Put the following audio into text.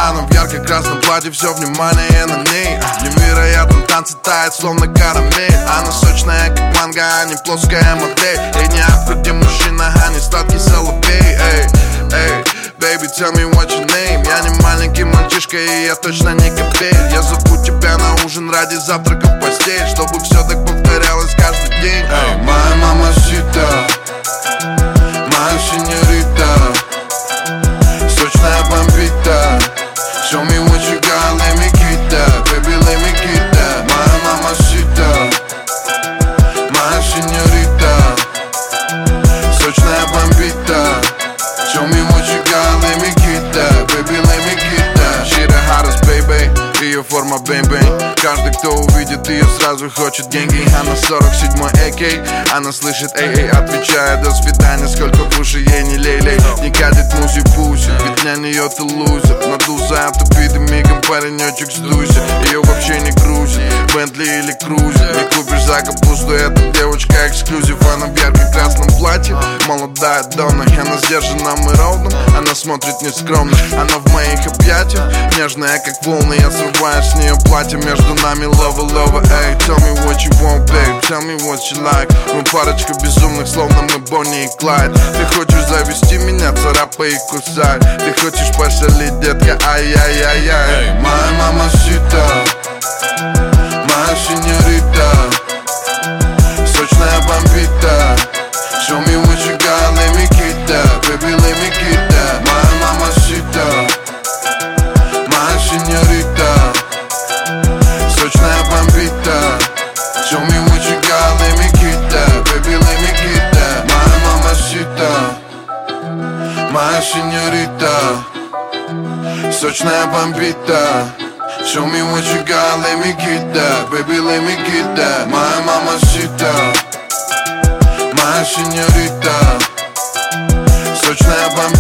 Она в ярко-красном платье, все внимание на ней. Невероятно танцы тает, словно карамель. Она сочная, как манго, а не плоская модель. И не авто, где мужчина, а не сладкий соловей. Эй, эй, baby, tell me what your name. Я не маленький мальчишка, и я точно не капель. Я зову тебя на ужин ради завтрака в постель, чтобы все так повторялось каждый день. Эй, моя мамасита, моя сеньорита, сочная бомбита. Show me what you got, let me get that, baby, let me get that. Моя мамасита, моя сеньорита, сочная бомбита. Show me what you got, let me get that, baby, let me get that. She the hottest, baby, ее форма бэнг-бэнг. Каждый, кто увидит ее, сразу хочет деньги. Она 47-й AK, она слышит эй-эй, отвечая до свидания, сколько в уши ей не лей-лей. Не катит муси-пуси, ведь для нее ты лузер. Надулся от обиды, мигом паренечек сдуйся. Ее вообще не грузит, Бентли или Крузер. Не купишь за капусту, эта девочка эксклюзив. Она в ярко-красном платье, молодая Донна. Она сдержанным и ровным, она смотрит нескромно. Она в моих объятиях, нежная как волны. Я срываю с нее платье, между нами лова-лова. Эй, tell me what you want, babe, tell me what you like. Мы парочка безумных, словно мы Бонни и Клайд. Ты хочешь завести меня, царапай и кусай. Ты хочешь пошалить, детка, ай-яй-яй-яй. Эй, моя мамасита, моя сеньорита, сочная бомбита. Show me what you got, let me get that, baby, let me get that. Моя мамасита, моя сеньорита, сочная бомбита. Show me what you got, let me get that, baby, let me get that. Моя мамасита, моя сеньорита, сочная бомбита. Show me what you got, let me get that, baby, let me get that. Моя мамасита, моя сеньорита, сочная бомбита.